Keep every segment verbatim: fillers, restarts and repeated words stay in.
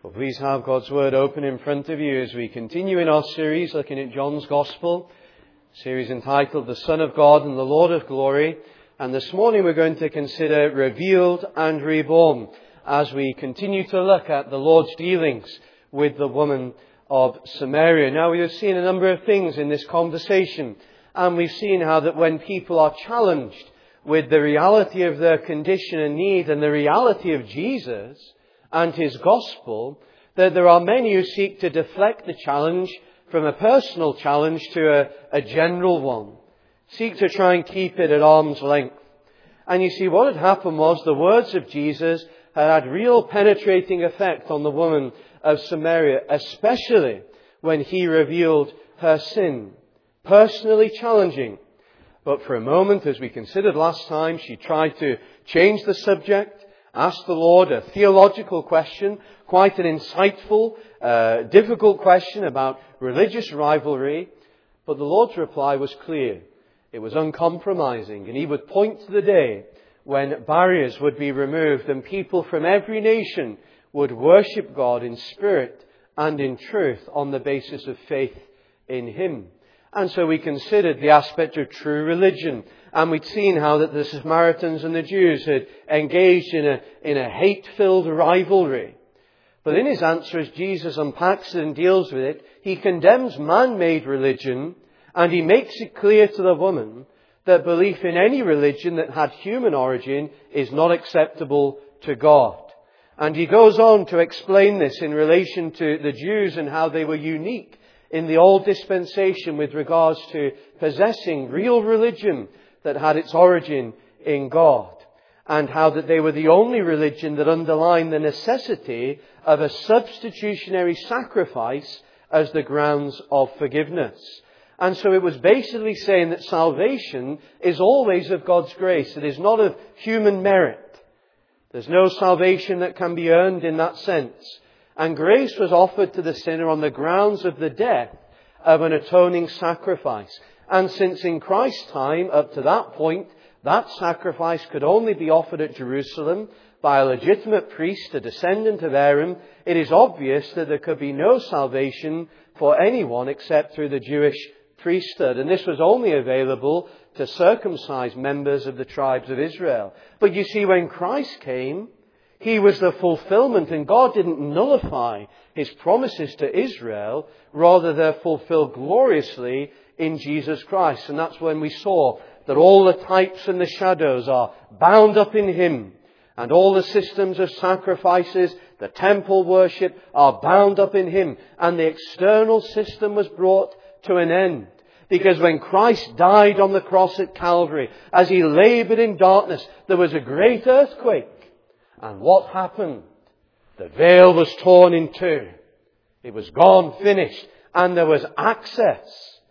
Well, please have God's Word open in front of you as we continue in our series looking at John's Gospel, series entitled The Son of God and the Lord of Glory. And this morning we're going to consider Revealed and Reborn as we continue to look at the Lord's dealings with the woman of Samaria. Now, we have seen a number of things in this conversation, and we've seen how that when people are challenged with the reality of their condition and need and the reality of Jesus and His gospel, that there are many who seek to deflect the challenge from a personal challenge to a, a general one. Seek to try and keep it at arm's length. And you see, what had happened was the words of Jesus had had real penetrating effect on the woman of Samaria, especially when He revealed her sin. Personally challenging. But for a moment, as we considered last time, she tried to change the subject, ask the Lord a theological question, quite an insightful, uh, difficult question about religious rivalry. But the Lord's reply was clear. It was uncompromising, and He would point to the day when barriers would be removed and people from every nation would worship God in spirit and in truth on the basis of faith in Him. And so we considered the aspect of true religion. And we'd seen how that the Samaritans and the Jews had engaged in a, in a hate-filled rivalry. But in His answer, as Jesus unpacks it and deals with it, He condemns man-made religion, and He makes it clear to the woman that belief in any religion that had human origin is not acceptable to God. And He goes on to explain this in relation to the Jews and how they were unique in the old dispensation with regards to possessing real religion that had its origin in God, and how that they were the only religion that underlined the necessity of a substitutionary sacrifice as the grounds of forgiveness. And so it was basically saying that salvation is always of God's grace. It is not of human merit. There's no salvation that can be earned in that sense. And grace was offered to the sinner on the grounds of the death of an atoning sacrifice. And since in Christ's time, up to that point, that sacrifice could only be offered at Jerusalem by a legitimate priest, a descendant of Aaron, it is obvious that there could be no salvation for anyone except through the Jewish priesthood. And this was only available to circumcised members of the tribes of Israel. But you see, when Christ came, He was the fulfillment, and God didn't nullify His promises to Israel. Rather, they're fulfilled gloriously in Jesus Christ. And that's when we saw that all the types and the shadows are bound up in Him. And all the systems of sacrifices, the temple worship, are bound up in Him. And the external system was brought to an end. Because when Christ died on the cross at Calvary, as He laboured in darkness, there was a great earthquake. And what happened? The veil was torn in two. It was gone, finished. And there was access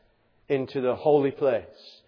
into the holy place,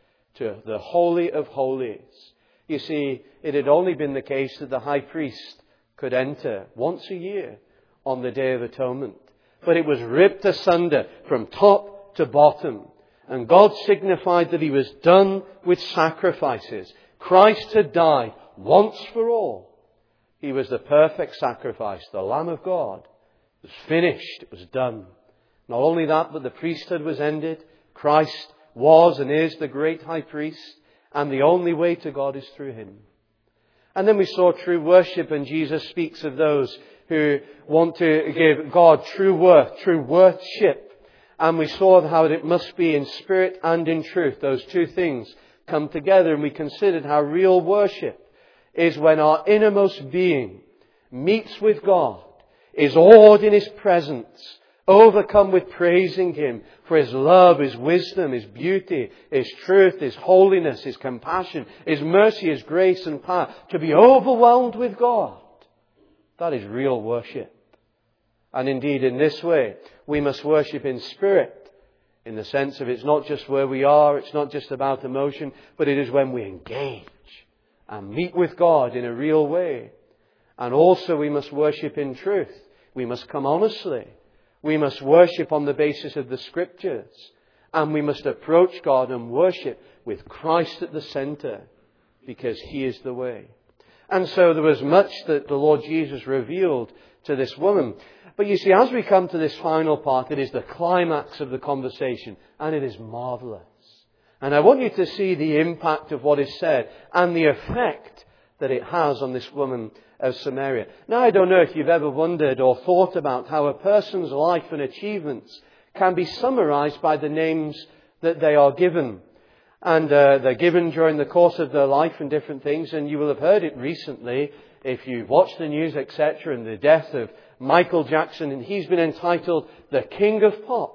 to the Holy of Holies. You see, it had only been the case that the high priest could enter once a year on the Day of Atonement. But it was ripped asunder from top to bottom. And God signified that He was done with sacrifices. Christ had died once for all. He was the perfect sacrifice, the Lamb of God. It was finished. It was done. Not only that, but the priesthood was ended. Christ was and is the great high priest, and the only way to God is through Him. And then we saw true worship, and Jesus speaks of those who want to give God true worth, true worship. And we saw how it must be in spirit and in truth. Those two things come together, and we considered how real worship is when our innermost being meets with God, is awed in His presence, overcome with praising Him for His love, His wisdom, His beauty, His truth, His holiness, His compassion, His mercy, His grace and power. To be overwhelmed with God, that is real worship. And indeed, in this way, we must worship in spirit, in the sense of it's not just where we are, it's not just about emotion, but it is when we engage and meet with God in a real way. And also we must worship in truth. We must come honestly. We must worship on the basis of the Scriptures. And we must approach God and worship with Christ at the centre, because He is the way. And so there was much that the Lord Jesus revealed to this woman. But you see, as we come to this final part, it is the climax of the conversation, and it is marvelous. And I want you to see the impact of what is said and the effect that it has on this woman of Samaria. Now, I don't know if you've ever wondered or thought about how a person's life and achievements can be summarized by the names that they are given. And uh, they're given during the course of their life and different things. And you will have heard it recently if you've watched the news, et cetera, and the death of Michael Jackson. And he's been entitled the King of Pop.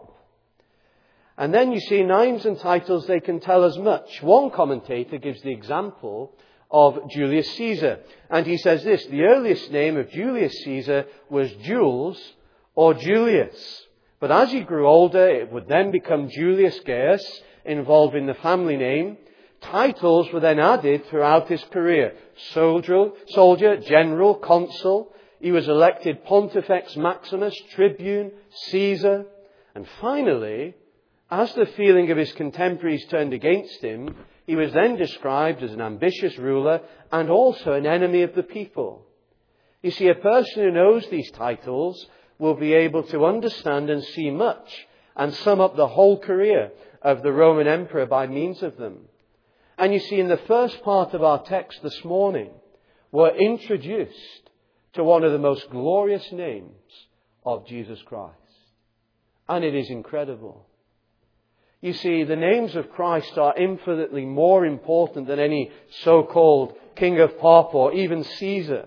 And then you see names and titles, they can tell us much. One commentator gives the example of Julius Caesar. And he says this: the earliest name of Julius Caesar was Jules or Julius. But as he grew older, it would then become Julius Gaius, involving the family name. Titles were then added throughout his career. Soldier, soldier, general, consul. He was elected Pontifex Maximus, tribune, Caesar. And finally, as the feeling of his contemporaries turned against him, he was then described as an ambitious ruler and also an enemy of the people. You see, a person who knows these titles will be able to understand and see much and sum up the whole career of the Roman emperor by means of them. And you see, in the first part of our text this morning, we're introduced to one of the most glorious names of Jesus Christ. And it is incredible. You see, the names of Christ are infinitely more important than any so-called King of Pop or even Caesar.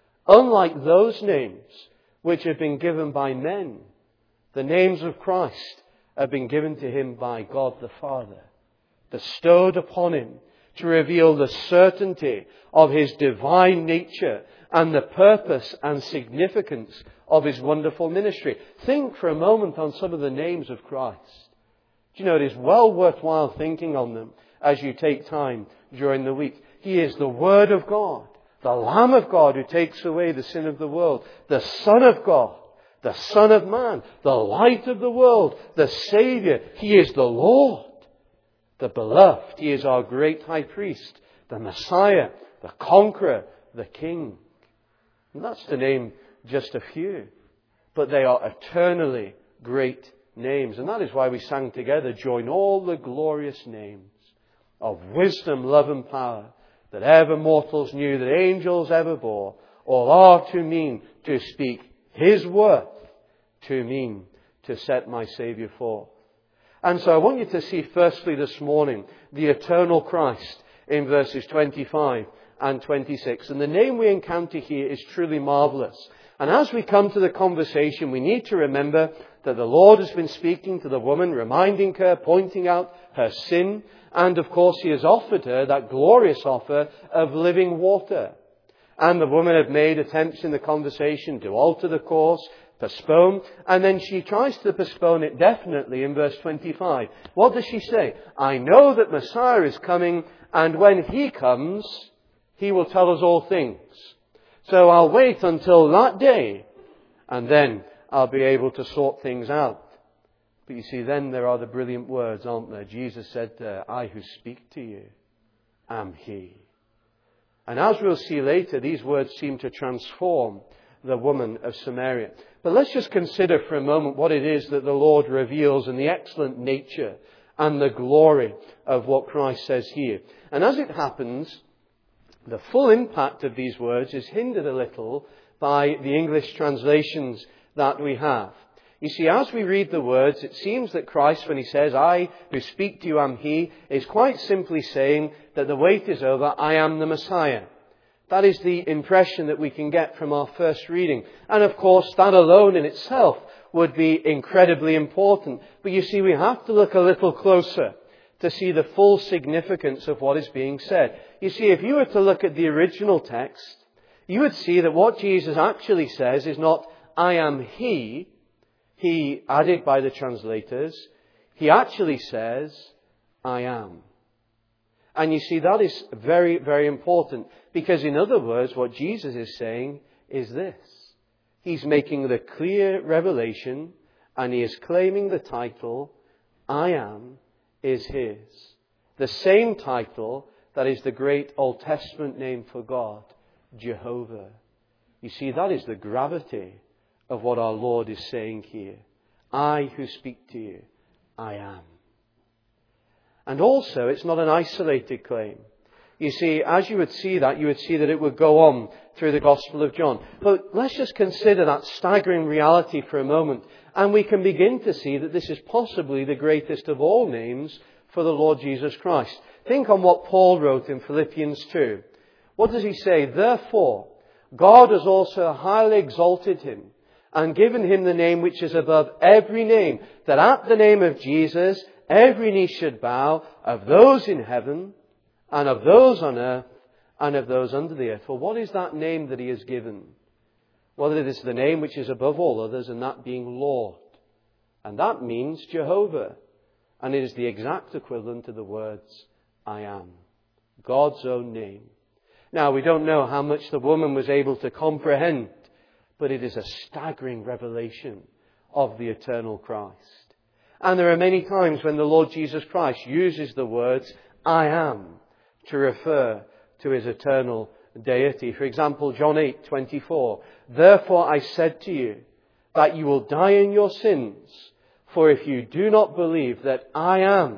Unlike those names which have been given by men, the names of Christ have been given to him by God the Father, bestowed upon him to reveal the certainty of his divine nature and the purpose and significance of his wonderful ministry. Think for a moment on some of the names of Christ. Do you know, it is well worthwhile thinking on them as you take time during the week. He is the Word of God, the Lamb of God who takes away the sin of the world, the Son of God, the Son of Man, the Light of the world, the Saviour. He is the Lord, the Beloved. He is our great High Priest, the Messiah, the Conqueror, the King. And that's to name just a few. But they are eternally great names. And that is why we sang together, join all the glorious names of wisdom, love and power that ever mortals knew, that angels ever bore. All are to mean to speak His worth, to mean to set my Saviour forth. And so I want you to see firstly this morning the eternal Christ in verses twenty-five and twenty-six. And the name we encounter here is truly marvellous. And as we come to the conversation, we need to remember that the Lord has been speaking to the woman, reminding her, pointing out her sin. And of course, He has offered her that glorious offer of living water. And the woman had made attempts in the conversation to alter the course, postpone. And then she tries to postpone it definitely in verse twenty-five. What does she say? I know that Messiah is coming, and when He comes, He will tell us all things. So I'll wait until that day, and then I'll be able to sort things out. But you see, then there are the brilliant words, aren't there? Jesus said, uh, I who speak to you am He. And as we'll see later, these words seem to transform the woman of Samaria. But let's just consider for a moment what it is that the Lord reveals in the excellent nature and the glory of what Christ says here. And as it happens, the full impact of these words is hindered a little by the English translations that we have. You see, as we read the words, it seems that Christ, when He says, I who speak to you am He, is quite simply saying that the wait is over, I am the Messiah. That is the impression that we can get from our first reading. And of course, that alone in itself would be incredibly important. But you see, we have to look a little closer to see the full significance of what is being said. You see, if you were to look at the original text, you would see that what Jesus actually says is not, I am He, He added by the translators. He actually says, I am. And you see, that is very, very important. Because in other words, what Jesus is saying is this. He's making the clear revelation, and He is claiming the title, I am, is His. The same title that is the great Old Testament name for God, Jehovah. You see, that is the gravity of what our Lord is saying here. I who speak to you, I am. And also, it's not an isolated claim. You see, as you would see that, you would see that it would go on through the Gospel of John. But let's just consider that staggering reality for a moment. And we can begin to see that this is possibly the greatest of all names for the Lord Jesus Christ. Think on what Paul wrote in Philippians two. What does he say? Therefore, God has also highly exalted him and given him the name which is above every name, that at the name of Jesus every knee should bow, of those in heaven and of those on earth and of those under the earth. Well, what is that name that he has given? Well, it is the name which is above all others, and that being Lord. And that means Jehovah. And it is the exact equivalent to the words, I am. God's own name. Now, we don't know how much the woman was able to comprehend, but it is a staggering revelation of the eternal Christ. And there are many times when the Lord Jesus Christ uses the words, I am, to refer to his eternal deity. For example, John eight twenty-four. Therefore I said to you that you will die in your sins, for if you do not believe that I am,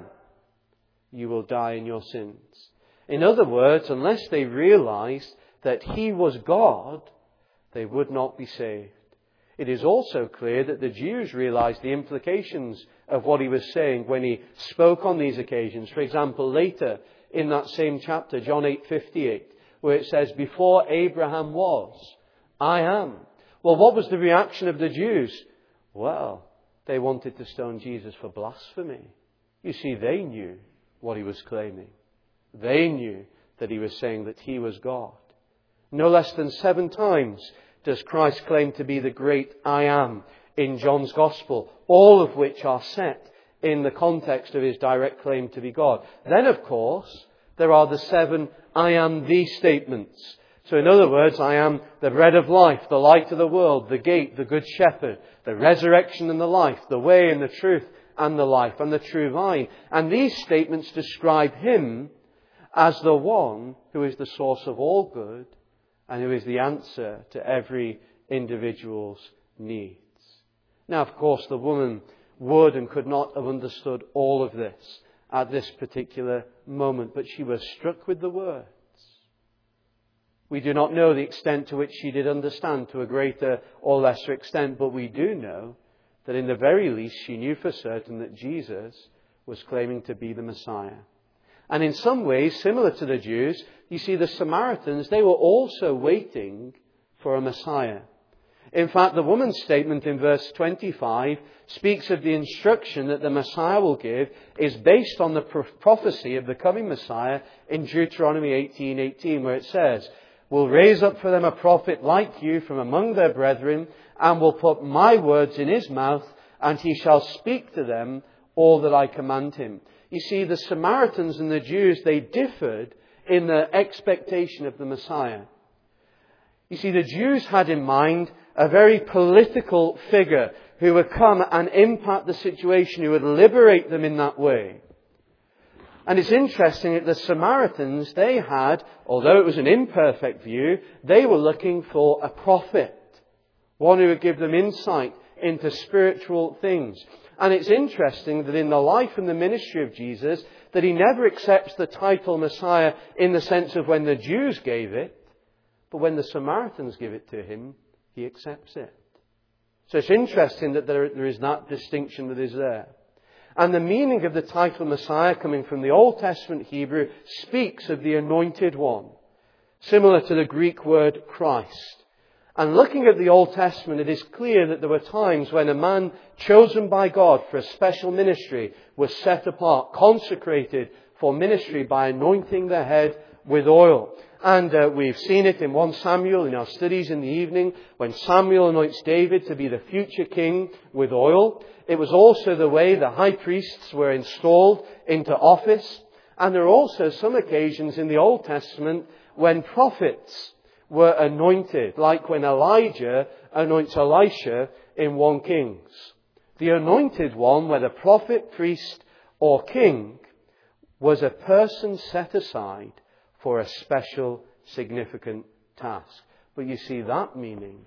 you will die in your sins. In other words, unless they realized that he was God, they would not be saved. It is also clear that the Jews realized the implications of what he was saying when he spoke on these occasions. For example, later in that same chapter, John eight fifty-eight, where it says, before Abraham was, I am. Well, what was the reaction of the Jews? Well, they wanted to stone Jesus for blasphemy. You see, they knew what he was claiming. They knew that he was saying that he was God. No less than seven times does Christ claim to be the great I am in John's Gospel, all of which are set in the context of his direct claim to be God. Then, of course, there are the seven I am the statements. So in other words, I am the bread of life, the light of the world, the gate, the good shepherd, the resurrection and the life, the way and the truth and the life, and the true vine. And these statements describe him as the one who is the source of all good and who is the answer to every individual's needs. Now, of course, the woman would and could not have understood all of this at this particular moment, but she was struck with the words. We do not know the extent to which she did understand to a greater or lesser extent, but we do know that in the very least she knew for certain that Jesus was claiming to be the Messiah. And in some ways, similar to the Jews, you see the Samaritans, they were also waiting for a Messiah. In fact, the woman's statement in verse twenty-five speaks of the instruction that the Messiah will give is based on the prophecy of the coming Messiah in Deuteronomy eighteen eighteen, where it says, will raise up for them a prophet like you from among their brethren, and will put my words in his mouth, and he shall speak to them all that I command him. You see, the Samaritans and the Jews, they differed in their expectation of the Messiah. You see, the Jews had in mind a very political figure who would come and impact the situation, who would liberate them in that way. And it's interesting that the Samaritans, they had, although it was an imperfect view, they were looking for a prophet, one who would give them insight into spiritual things. And it's interesting that in the life and the ministry of Jesus, that he never accepts the title Messiah in the sense of when the Jews gave it, but when the Samaritans give it to him, he accepts it. So it's interesting that there, there is that distinction that is there. And the meaning of the title Messiah, coming from the Old Testament Hebrew, speaks of the anointed one, similar to the Greek word Christ. And looking at the Old Testament, it is clear that there were times when a man chosen by God for a special ministry was set apart, consecrated for ministry by anointing their head with oil. And uh, we've seen it in First Samuel in our studies in the evening, when Samuel anoints David to be the future king with oil. It was also the way the high priests were installed into office. And there are also some occasions in the Old Testament when prophets were anointed, like when Elijah anoints Elisha in First Kings. The anointed one, whether prophet, priest, or king, was a person set aside for a special, significant task. But you see, that meaning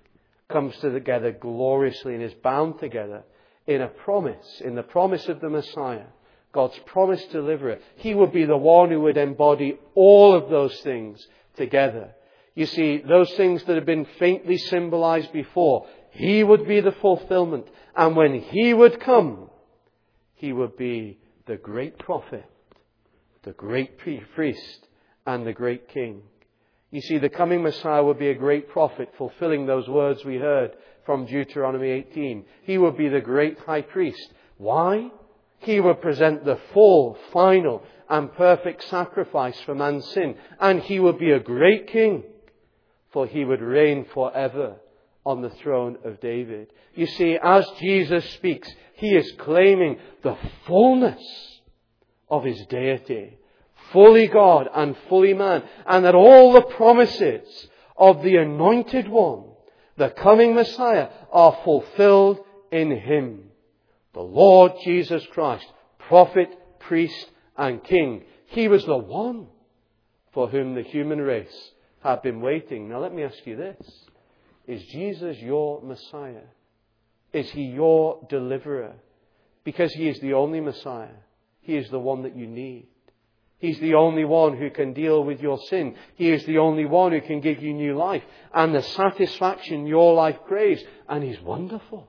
comes together gloriously and is bound together in a promise, in the promise of the Messiah, God's promised deliverer. He would be the one who would embody all of those things together. You see, those things that have been faintly symbolized before, He would be the fulfillment. And when He would come, He would be the great prophet, the great priest, and the great king. You see, the coming Messiah would be a great prophet, fulfilling those words we heard from Deuteronomy eighteen. He would be the great high priest. Why? He would present the full, final, and perfect sacrifice for man's sin. And He would be a great king, for He would reign forever on the throne of David. You see, as Jesus speaks, He is claiming the fullness of His deity. Fully God and fully man. And that all the promises of the Anointed One, the coming Messiah, are fulfilled in Him. The Lord Jesus Christ, prophet, priest, and king. He was the one for whom the human race had been waiting. Now let me ask you this. Is Jesus your Messiah? Is He your deliverer? Because He is the only Messiah. He is the one that you need. He's the only one who can deal with your sin. He is the only one who can give you new life and the satisfaction your life craves. And He's wonderful.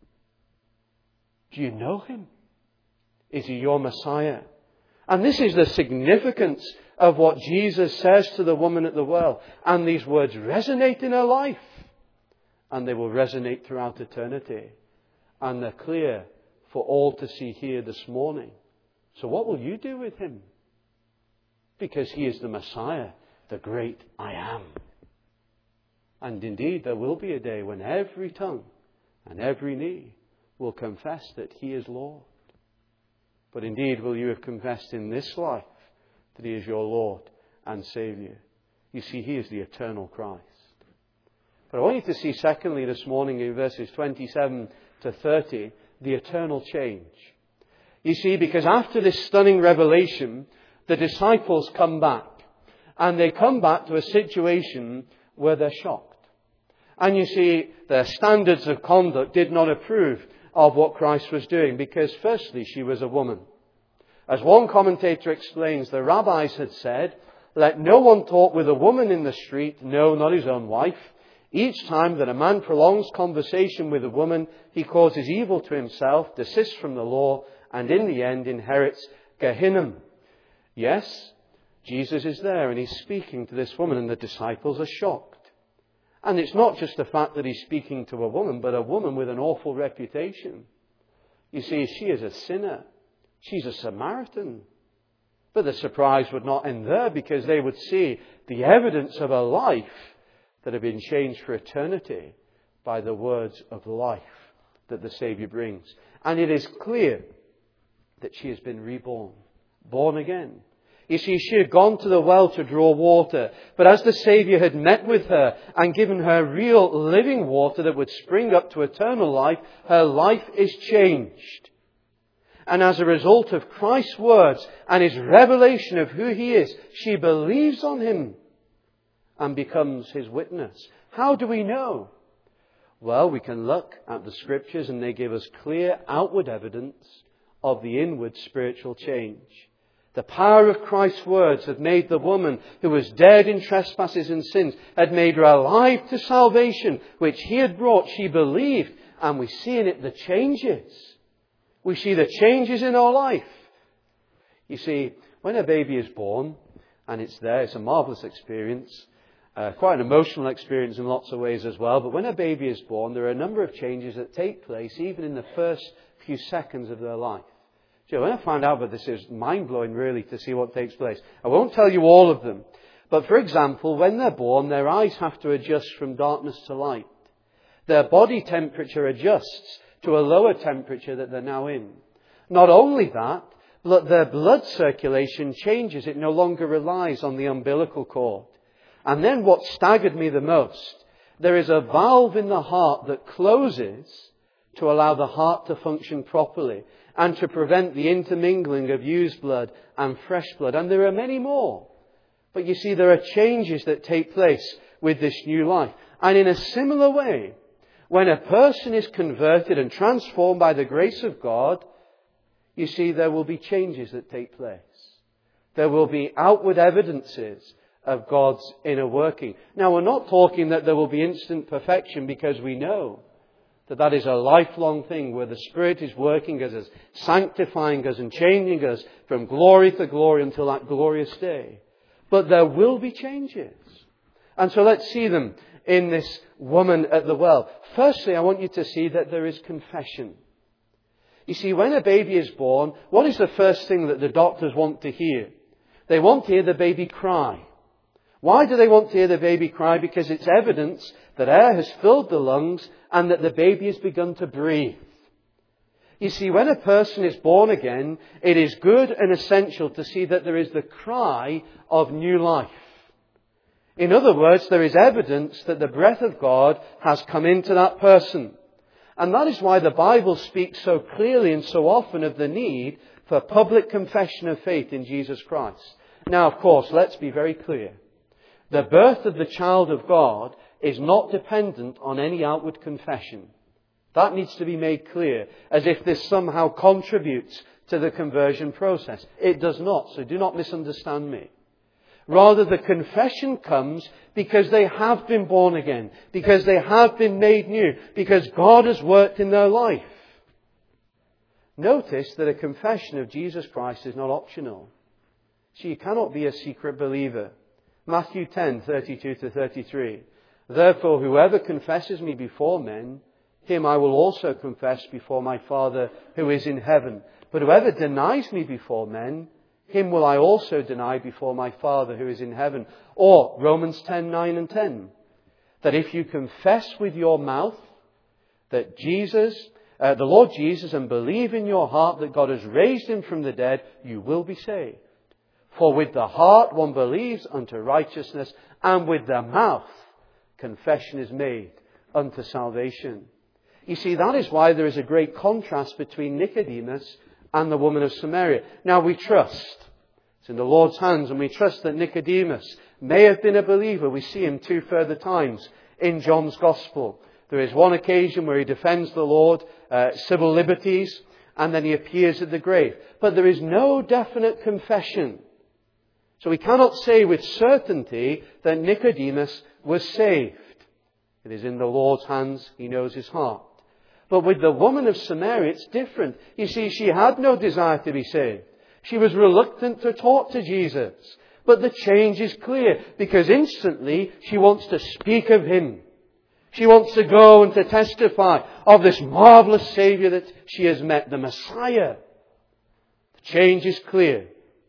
Do you know Him? Is He your Messiah? And this is the significance of what Jesus says to the woman at the well. And these words resonate in her life. And they will resonate throughout eternity. And they're clear for all to see here this morning. So what will you do with Him? Because He is the Messiah, the great I am. And indeed, there will be a day when every tongue and every knee will confess that He is Lord. But indeed, will you have confessed in this life that He is your Lord and Saviour? You see, He is the eternal Christ. But I want you to see secondly this morning in verses twenty-seven to thirty, the eternal change. You see, because after this stunning revelation, the disciples come back. And they come back to a situation where they're shocked. And you see, their standards of conduct did not approve of what Christ was doing. Because firstly, she was a woman. As one commentator explains, the rabbis had said, "Let no one talk with a woman in the street, no, not his own wife. Each time that a man prolongs conversation with a woman, he causes evil to himself, desists from the law, and in the end inherits Gehinnom." Yes, Jesus is there and He's speaking to this woman and the disciples are shocked. And it's not just the fact that He's speaking to a woman, but a woman with an awful reputation. You see, she is a sinner. She's a Samaritan. But the surprise would not end there, because they would see the evidence of a life that had been changed for eternity by the words of life that the Saviour brings. And it is clear that she has been reborn. Born again. You see, she had gone to the well to draw water. But as the Saviour had met with her and given her real living water that would spring up to eternal life, her life is changed. And as a result of Christ's words and His revelation of who He is, she believes on Him and becomes His witness. How do we know? Well, we can look at the Scriptures and they give us clear outward evidence of the inward spiritual change. The power of Christ's words had made the woman who was dead in trespasses and sins, had made her alive to salvation, which He had brought. She believed, and we see in it the changes. We see the changes in her life. You see, when a baby is born, and it's there, it's a marvellous experience, uh, quite an emotional experience in lots of ways as well, but when a baby is born, there are a number of changes that take place even in the first few seconds of their life. So when I find out about this, it's mind-blowing really to see what takes place. I won't tell you all of them. But for example, when they're born, their eyes have to adjust from darkness to light. Their body temperature adjusts to a lower temperature that they're now in. Not only that, but their blood circulation changes. It no longer relies on the umbilical cord. And then what staggered me the most, there is a valve in the heart that closes to allow the heart to function properly and to prevent the intermingling of used blood and fresh blood. And there are many more. But you see, there are changes that take place with this new life. And in a similar way, When a person is converted and transformed by the grace of God, you see, there will be changes that take place. There will be outward evidences of God's inner working. Now, we're not talking that there will be instant perfection, because we know that that is a lifelong thing where the Spirit is working as us, sanctifying us and changing us from glory to glory until that glorious day. But there will be changes. And so let's see them in this woman at the well. Firstly, I want you to see that there is confession. You see, when a baby is born, what is the first thing that the doctors want to hear? They want to hear the baby cry. Why do they want to hear the baby cry? Because it's evidence that air has filled the lungs and that the baby has begun to breathe. You see, when a person is born again, it is good and essential to see that there is the cry of new life. In other words, there is evidence that the breath of God has come into that person. And that is why the Bible speaks so clearly and so often of the need for public confession of faith in Jesus Christ. Now, of course, let's be very clear. The birth of the child of God is not dependent on any outward confession. That needs to be made clear, as if this somehow contributes to the conversion process. It does not, so do not misunderstand me. Rather, the confession comes because they have been born again, because they have been made new, because God has worked in their life. Notice that a confession of Jesus Christ is not optional. So you cannot be a secret believer. Matthew ten, thirty-two to thirty-three. Therefore, whoever confesses me before men, him I will also confess before my Father who is in heaven. But whoever denies me before men, him will I also deny before my Father who is in heaven. Or Romans ten, nine and ten. That if you confess with your mouth that Jesus, uh, the Lord Jesus, and believe in your heart that God has raised him from the dead, you will be saved. For with the heart one believes unto righteousness, and with the mouth confession is made unto salvation. You see, that is why there is a great contrast between Nicodemus and the woman of Samaria. Now we trust, it's in the Lord's hands, and we trust that Nicodemus may have been a believer. We see him two further times in John's Gospel. There is one occasion where he defends the Lord, uh, civil liberties, and then he appears at the grave. But there is no definite confession. So we cannot say with certainty that Nicodemus was saved. It is in the Lord's hands. He knows his heart. But with the woman of Samaria, it's different. You see, she had no desire to be saved. She was reluctant to talk to Jesus. But the change is clear, because instantly she wants to speak of him. She wants to go and to testify of this marvelous Saviour that she has met, the Messiah. The change is clear.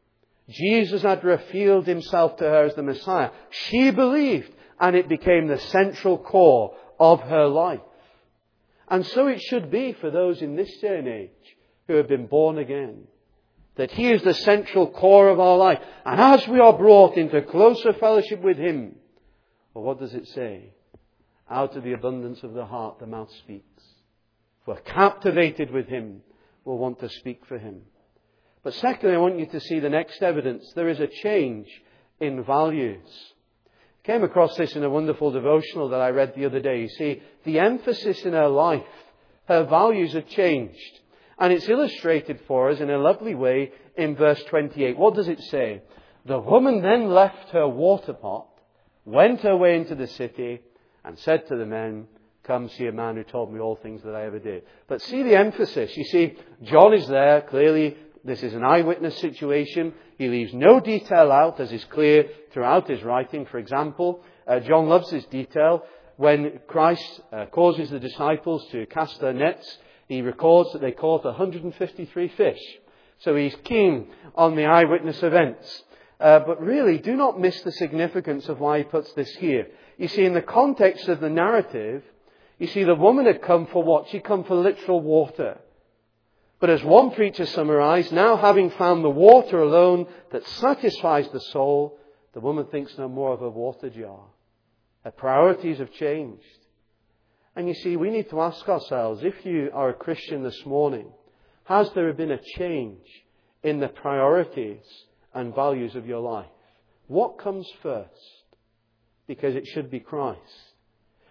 Jesus had revealed himself to her as the Messiah. She believed, and it became the central core of her life. And so it should be for those in this day and age who have been born again. That he is the central core of our life. And as we are brought into closer fellowship with him, well, what does it say? Out of the abundance of the heart, the mouth speaks. If we're captivated with him, we'll want to speak for him. But secondly, I want you to see the next evidence. There is a change in values. I came across this in a wonderful devotional that I read the other day. You see, the emphasis in her life, her values have changed. And it's illustrated for us in a lovely way in verse twenty-eight. What does it say? The woman then left her water pot, went her way into the city, and said to the men, come see a man who told me all things that I ever did. But see the emphasis. You see, John is there. Clearly, this is an eyewitness situation. He leaves no detail out, as is clear throughout his writing. For example, uh, John loves this detail. When Christ uh, causes the disciples to cast their nets, he records that they caught one hundred fifty-three fish. So he's keen on the eyewitness events. Uh, but really, do not miss the significance of why he puts this here. You see, in the context of the narrative, you see the woman had come for what? She'd come for literal water. But as one preacher summarized, now having found the water alone that satisfies the soul, the woman thinks no more of a water jar. Her priorities have changed. And you see, we need to ask ourselves, if you are a Christian this morning, has there been a change in the priorities and values of your life? What comes first? Because it should be Christ.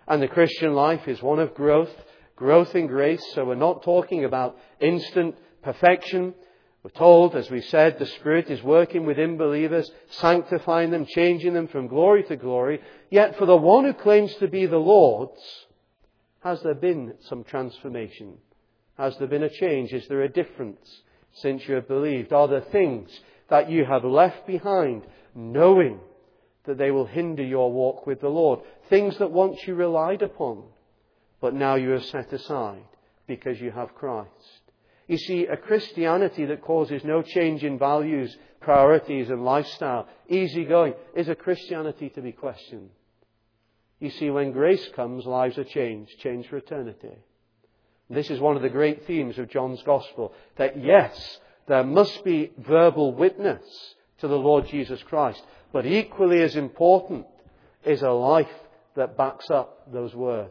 And the Christian life is one of growth, growth in grace. So we're not talking about instant perfection. We're told, as we said, the Spirit is working within believers, sanctifying them, changing them from glory to glory. Yet for the one who claims to be the Lord's, has there been some transformation? Has there been a change? Is there a difference since you have believed? Are there things that you have left behind, knowing that they will hinder your walk with the Lord? Things that once you relied upon, but now you have set aside because you have Christ. You see, a Christianity that causes no change in values, priorities and lifestyle, easygoing, is a Christianity to be questioned. You see, when grace comes, lives are changed, changed for eternity. This is one of the great themes of John's Gospel, that yes, there must be verbal witness to the Lord Jesus Christ, but equally as important is a life that backs up those words.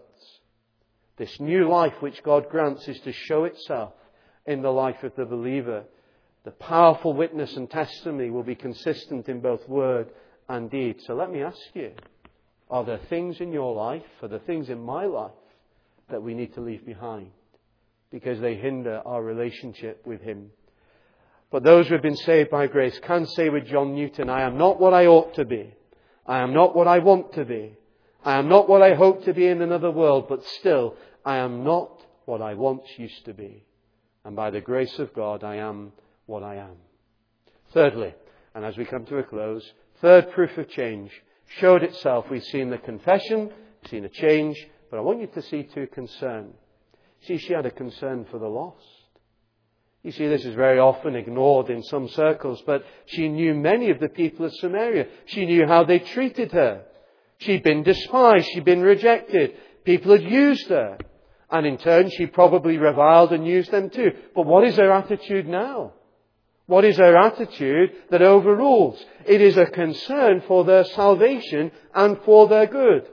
This new life which God grants is to show itself in the life of the believer. The powerful witness and testimony will be consistent in both word and deed. So let me ask you, are there things in your life, are there things in my life that we need to leave behind because they hinder our relationship with Him? But those who have been saved by grace can say with John Newton, I am not what I ought to be. I am not what I want to be. I am not what I hope to be in another world, but still I am not what I once used to be. And by the grace of God, I am what I am. Thirdly, and as we come to a close, third proof of change showed itself. We've seen the confession, we've seen a change, but I want you to see too concern. See, she had a concern for the lost. You see, this is very often ignored in some circles, but she knew many of the people of Samaria. She knew how they treated her. She'd been despised, she'd been rejected. People had used her. And in turn, she probably reviled and used them too. But what is her attitude now? What is her attitude that overrules? It is a concern for their salvation and for their good.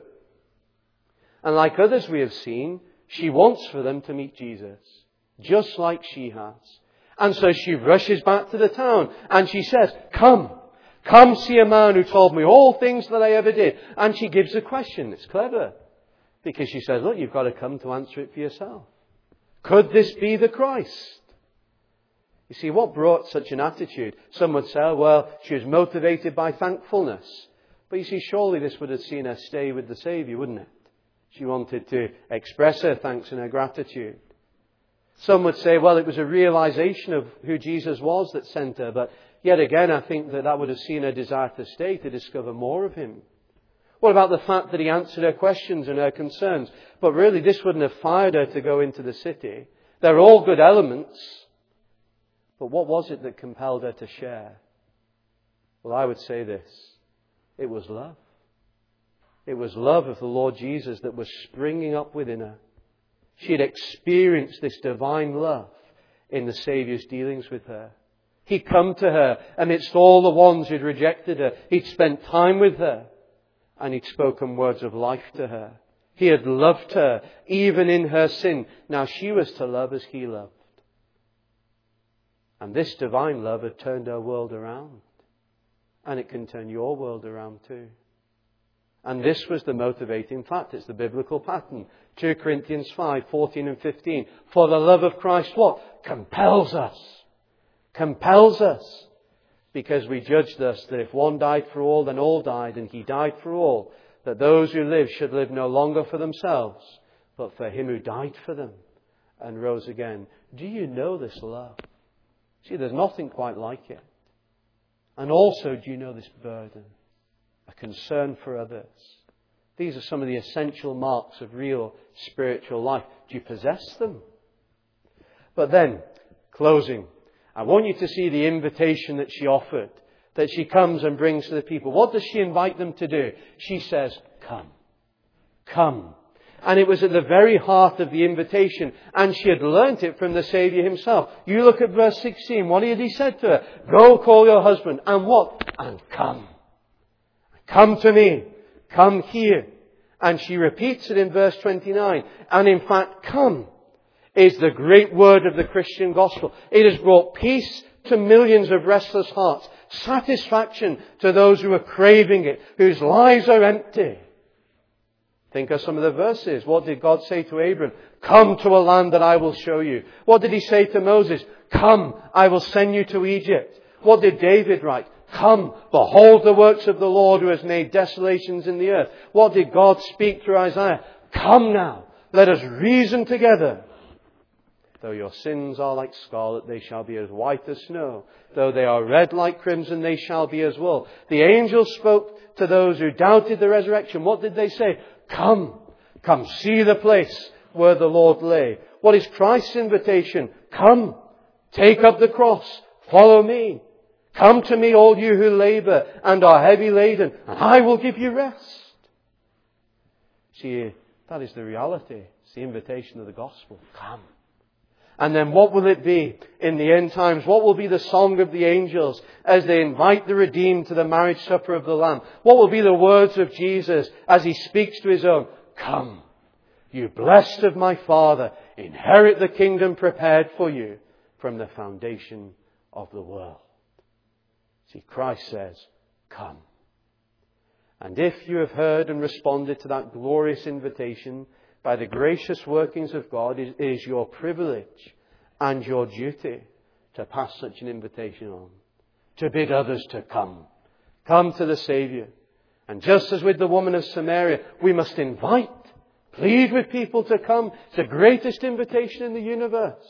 And like others we have seen, she wants for them to meet Jesus, just like she has. And so she rushes back to the town and she says, come, come see a man who told me all things that I ever did. And she gives a question. It's clever. Because she says, look, you've got to come to answer it for yourself. Could this be the Christ? You see, what brought such an attitude? Some would say, well, she was motivated by thankfulness. But you see, surely this would have seen her stay with the Saviour, wouldn't it? She wanted to express her thanks and her gratitude. Some would say, well, it was a realization of who Jesus was that sent her. But yet again, I think that that would have seen her desire to stay, to discover more of Him. What about the fact that He answered her questions and her concerns? But really, this wouldn't have fired her to go into the city. They're all good elements. But what was it that compelled her to share? Well, I would say this. It was love. It was love of the Lord Jesus that was springing up within her. She had experienced this divine love in the Saviour's dealings with her. He'd come to her amidst all the ones who'd rejected her. He'd spent time with her. And He'd spoken words of life to her. He had loved her, even in her sin. Now she was to love as He loved. And this divine love had turned her world around. And it can turn your world around too. And this was the motivating fact. It's the biblical pattern. Second Corinthians five, fourteen and fifteen. For the love of Christ, what? Compels us. Compels us. Because we judge thus that if one died for all, then all died, and He died for all, that those who live should live no longer for themselves, but for Him who died for them and rose again. Do you know this love? See, there's nothing quite like it. And also, do you know this burden? A concern for others. These are some of the essential marks of real spiritual life. Do you possess them? But then, closing, I want you to see the invitation that she offered, that she comes and brings to the people. What does she invite them to do? She says, come, come. And it was at the very heart of the invitation, and she had learnt it from the Saviour Himself. You look at verse sixteen. What had He said to her? Go call your husband. And what? And come. Come to me. Come here. And she repeats it in verse twenty-nine. And in fact, come is the great word of the Christian gospel. It has brought peace to millions of restless hearts, satisfaction to those who are craving it, whose lives are empty. Think of some of the verses. What did God say to Abram? Come to a land that I will show you. What did he say to Moses? Come, I will send you to Egypt. What did David write? Come, behold the works of the Lord who has made desolations in the earth. What did God speak through Isaiah? Come now, let us reason together. Though your sins are like scarlet, they shall be as white as snow. Though they are red like crimson, they shall be as wool. The angels spoke to those who doubted the resurrection. What did they say? Come, come see the place where the Lord lay. What is Christ's invitation? Come, take up the cross, follow me. Come to me, all you who labour and are heavy laden, and I will give you rest. See, that is the reality. It's the invitation of the gospel. Come. And then what will it be in the end times? What will be the song of the angels as they invite the redeemed to the marriage supper of the Lamb? What will be the words of Jesus as he speaks to his own? Come, you blessed of my Father, inherit the kingdom prepared for you from the foundation of the world. See, Christ says, come. And if you have heard and responded to that glorious invitation, by the gracious workings of God, it is your privilege and your duty to pass such an invitation on, to bid others to come. Come to the Saviour. And just as with the woman of Samaria, we must invite, plead with people to come. It's the greatest invitation in the universe.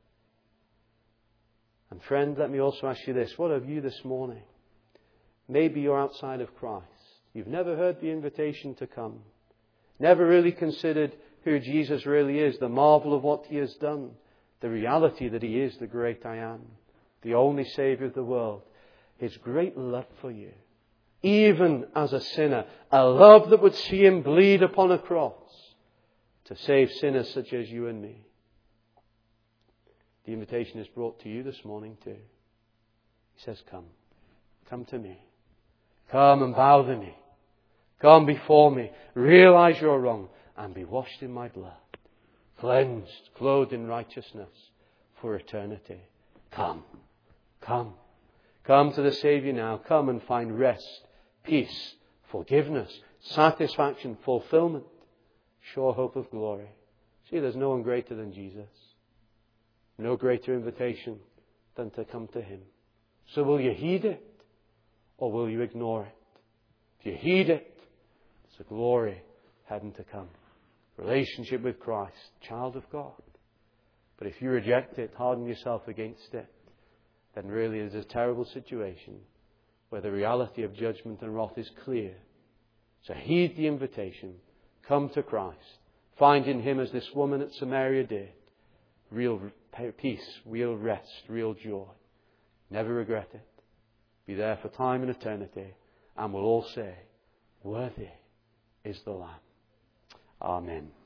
And friend, let me also ask you this. What have you this morning? Maybe you're outside of Christ. You've never heard the invitation to come. Never really considered who Jesus really is, the marvel of what he has done, the reality that he is the great I am, the only Saviour of the world, his great love for you, even as a sinner, a love that would see him bleed upon a cross to save sinners such as you and me. The invitation is brought to you this morning too. He says, come, come to me, come and bow the knee. Come before me, realize you're wrong, and be washed in my blood, cleansed, clothed in righteousness for eternity. Come, come, come to the Saviour now. Come and find rest, peace, forgiveness, satisfaction, fulfillment, sure hope of glory. See, there's no one greater than Jesus. No greater invitation than to come to him. So will you heed it, or will you ignore it? If you heed it, it's a glory, heaven to come. Relationship with Christ, child of God. But if you reject it, harden yourself against it, then really it is a terrible situation where the reality of judgment and wrath is clear. So heed the invitation. Come to Christ. Find in him, as this woman at Samaria did, real peace, real rest, real joy. Never regret it. Be there for time and eternity, and we'll all say, worthy is the Lamb. Amen.